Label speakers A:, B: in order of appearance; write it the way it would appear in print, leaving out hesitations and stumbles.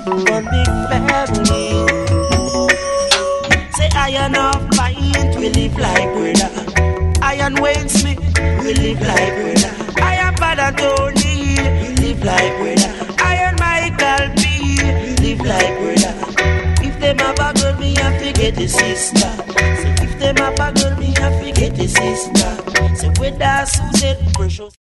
A: one big family. Say Iron off Pint, we live like brother. Iron Wayne Smith, we live like brother. Iron Father Tony, we live like brother. Iron Michael B, we live like brother. If them have a girl, me have to get the sister. Say if them have a girl, me have to get the sister. Say with that Susan precious.